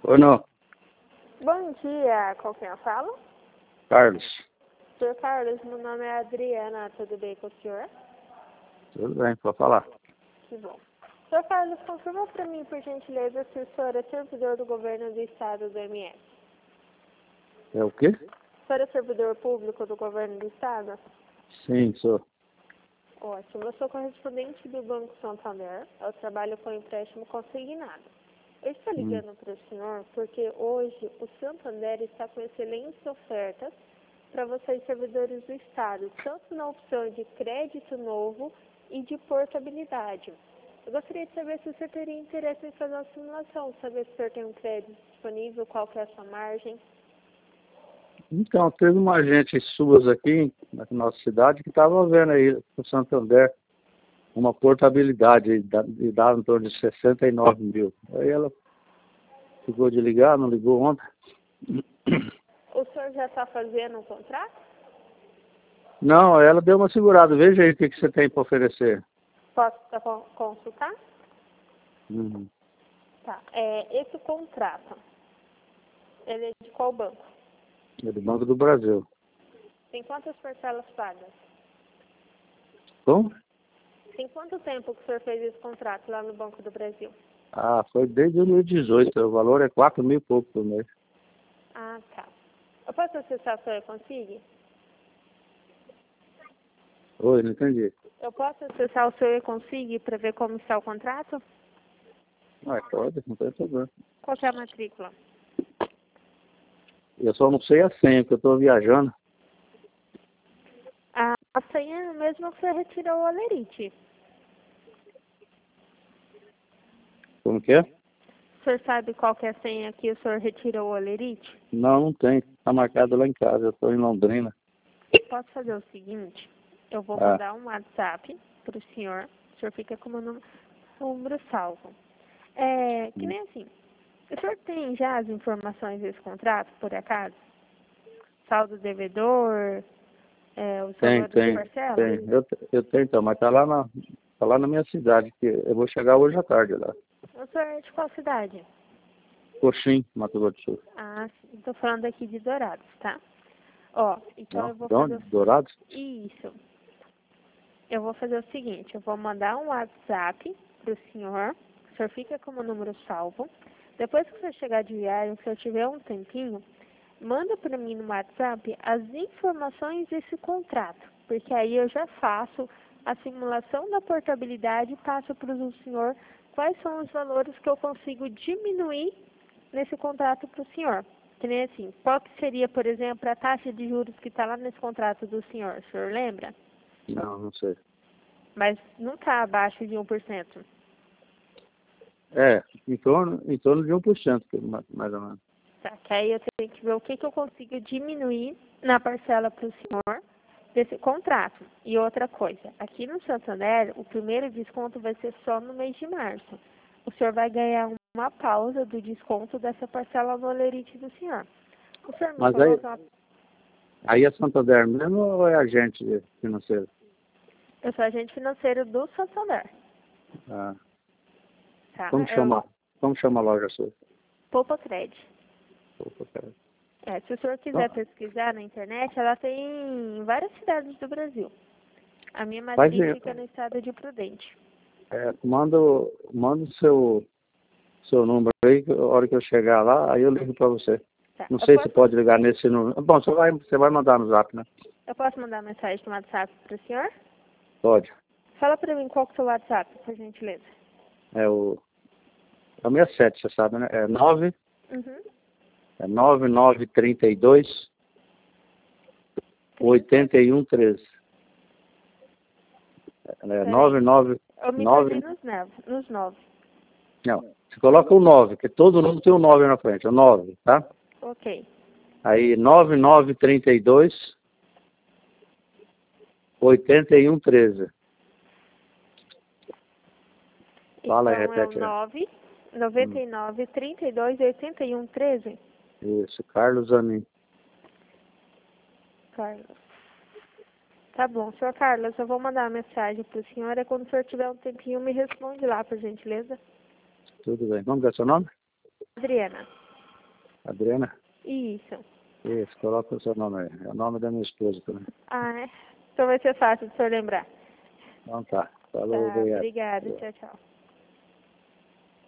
Ou não? Bom dia, com quem eu falo? Carlos. Senhor Carlos, meu nome é Adriana, tudo bem com o senhor? Tudo bem, pode falar. Que bom. Senhor Carlos, confirma para mim, por gentileza, se o senhor é servidor do governo do estado do MS. É o quê? O senhor é servidor público do governo do estado? Sim, sou. Ótimo. Eu sou correspondente do Banco Santander. Eu trabalho com empréstimo consignado. Eu estou ligando para o senhor porque hoje o Santander está com excelentes ofertas para vocês servidores do estado, tanto na opção de crédito novo e de portabilidade. Eu gostaria de saber se o senhor teria interesse em fazer uma simulação, saber se o senhor tem um crédito disponível, qual que é a sua margem. Então, teve uma agente suas aqui na nossa cidade que estava vendo aí no Santander uma portabilidade e dava em torno de 69 mil. Aí ela ficou de ligar, não ligou ontem. O senhor já está fazendo um contrato? Não, ela deu uma segurada. Veja aí o que você tem para oferecer. Posso consultar? Uhum. Tá. Esse contrato, ele é de qual banco? É do Banco do Brasil. Tem quantas parcelas pagas? Como? Tem quanto tempo que o senhor fez esse contrato lá no Banco do Brasil? Ah, foi desde 2018. O valor é 4 mil e pouco por mês. Ah, tá. Eu posso acessar o seu e-consigne? Oi, não entendi. Eu posso acessar o seu e-consigne para ver como está o contrato? Ah, pode, não tem problema. Qual que é a matrícula? Eu só não sei a senha, porque eu estou viajando. A senha é a mesma que você retirou o Alerite. Como que é? O senhor sabe qual que é a senha que o senhor retirou o Alerite? Não, não tem. Está marcado lá em casa. Eu estou em Londrina. Posso fazer o seguinte? Eu vou Ah. mandar um WhatsApp para o senhor fica com o meu número salvo. Que nem assim, o senhor tem já as informações desse contrato, por acaso? Saldo devedor, os valores de parcela? Tem. Eu tenho então, mas tá lá na minha cidade, que eu vou chegar hoje à tarde lá. O senhor é de qual cidade? Coxim, Mato Grosso do Sul. Ah, sim, estou falando aqui de Dourados, tá? Ó, então Não? eu vou De onde? fazer Dourados? isso. Eu vou fazer o seguinte, eu vou mandar um WhatsApp para o senhor fica com o meu número salvo. Depois que você chegar de viagem, se eu tiver um tempinho, manda para mim no WhatsApp as informações desse contrato, porque aí eu já faço a simulação da portabilidade e passo para o senhor quais são os valores que eu consigo diminuir nesse contrato para o senhor. Que nem assim, qual que seria, por exemplo, a taxa de juros que está lá nesse contrato do senhor? O senhor lembra? Não sei. Mas não está abaixo de 1%. É, em torno de 1%, mais ou menos. Tá, que aí eu tenho que ver o que eu consigo diminuir na parcela para o senhor desse contrato. E outra coisa, aqui no Santander, o primeiro desconto vai ser só no mês de março. O senhor vai ganhar uma pausa do desconto dessa parcela no Alerite do senhor. O senhor me Mas coloca... aí é Santander mesmo ou é agente financeiro? Eu sou agente financeiro do Santander. Ah. Tá? Como chama a loja sua? Poupa Cred. Opa, cara. Se o senhor quiser pesquisar na internet, ela tem em várias cidades do Brasil. A minha matriz fica no estado de Prudente. Manda o seu número aí, a hora que eu chegar lá, aí eu ligo para você. Tá. Não sei se pode ligar nesse número. Bom, você vai mandar no zap, né? Eu posso mandar mensagem no WhatsApp para o senhor? Pode. Fala para mim qual que é o seu WhatsApp, por gentileza. É o 67, você sabe, né? É 9... Uhum. É 9932 8113. É 99. Eu me perdi nos 9. Não, você coloca o 9, porque todo mundo tem o 9 na frente, o 9, tá? Ok. Aí 9932 8113. Fala aí, Então é o repete aí. 9 99 32 81 13. Isso, Carlos Amin. Carlos. Tá bom, senhor Carlos, eu vou mandar uma mensagem para o senhor. E quando o senhor tiver um tempinho, me responde lá, por gentileza. Tudo bem. Como é seu nome? Adriana. Adriana? Isso. Isso, coloca o seu nome aí. É o nome da minha esposa também. Ah, é. Então vai ser fácil de o senhor lembrar. Então tá. Falou, Tá, obrigado. obrigada. Tchau, tchau.